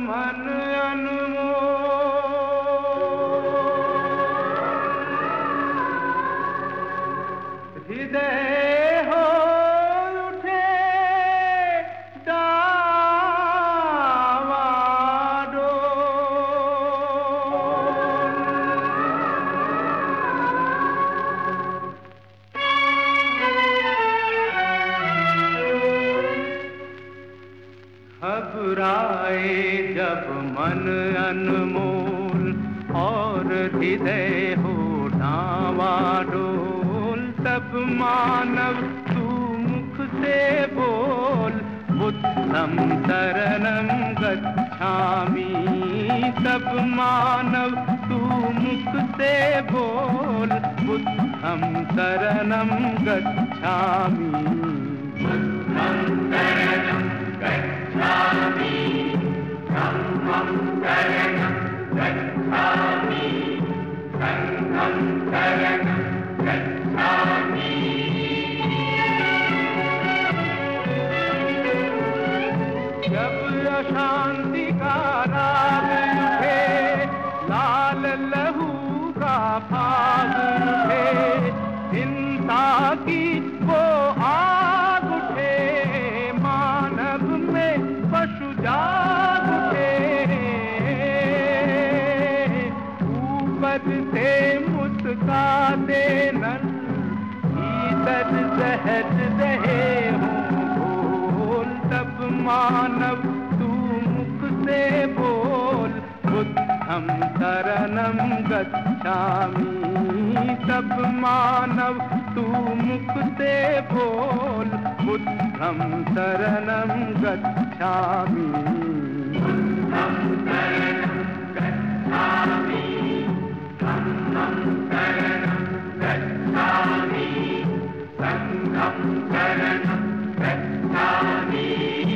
मन अनमोल हृदय हो उठे घबराए जब मन अनमोल और हृदय हो डावाडोल, तब मानव तू मुख से बोल बुद्धं शरणं गच्छामि। तब मानव तू मुख से बोल बुद्धं शरणं गच्छामि। बुद्धं शरणं गच्छामि, धम्मं शरणं गच्छामि, संघं शरणं गच्छामि। जब अशांति का राग उठे, लाल लहू का भाग उठे, हिंसा की वो आग उठे, मानव में पशु जाग उठे। ऊपर से मुस्का दे नर, भीतर सहज रहे हों भोल। तब मानव तू मुख से बोल बुद्धं शरणं गच्छामि। तब मानव तू मुख से बोल बुद्धं शरणं गच्छामि। बुद्धं शरणं गच्छामि, धम्मं शरणं गच्छामि, संघं शरणं गच्छामि।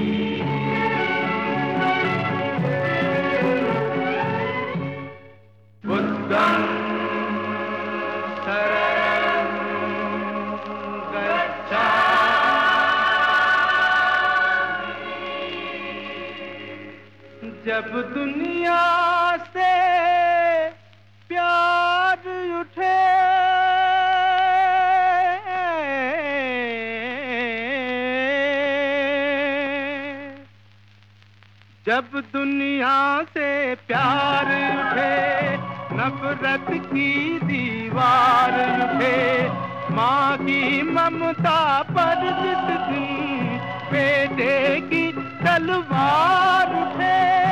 बुद्धं शरणं गच्छामि। जब दुनिया से प्यार उठे, जब दुनिया से प्यार उठे, नफरत की दीवार उठे, माँ की ममता पर जिस दिन बेटे की तलवार उठे,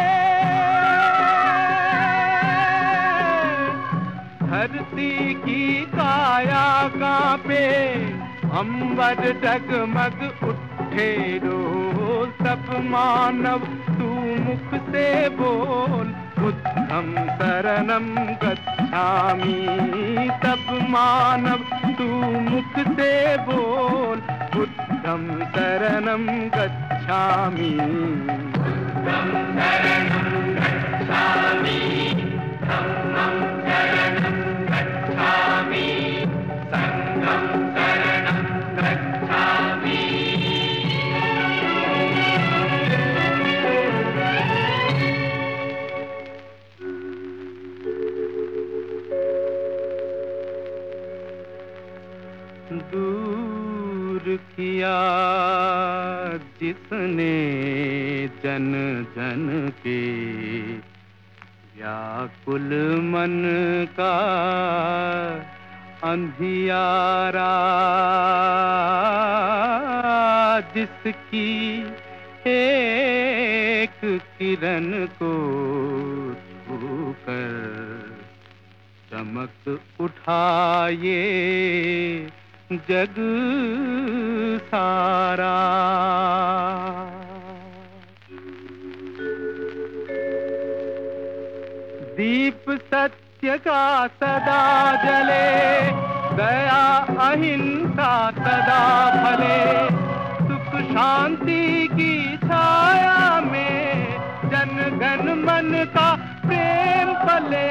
धरती की काया कांपे, अंबर डगमग उठे रोज। तब मानव तू मुख से बोल बुद्धं शरणं गच्छामि। तब मानव तू मुख से बोल बुद्धं शरणं गच्छामि। बुद्धं शरणं गच्छामि, धम्मं शरणं गच्छामि, संघं शरणं गच्छामि। दूर किया जिसने जन जन के व्याकुल मन का अंधियारा, जिसकी एक किरण को छूकर चमक उठाए जग सारा। दीप सत्य का सदा जले, दया अहिंसा सदा फले, सुख शांति की छाया में जन गण मन का प्रेम पले।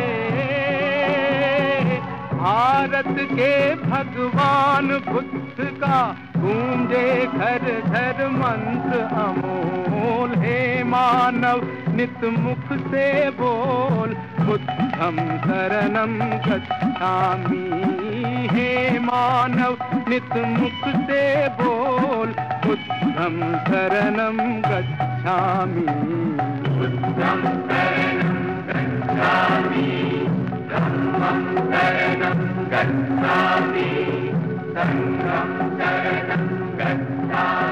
भारत के भगवान बुद्ध का गूंजे घर घर मंत्र अमोल। हे मानव नित मुख से बोल, बुद्धं शरणं गच्छामि। हे मानव नित मुख से बोल, बुद्धं शरणं गच्छामि। बुद्धं शरणं गच्छामि, धम्मं शरणं गच्छामि, संघं शरणं गच्छामि।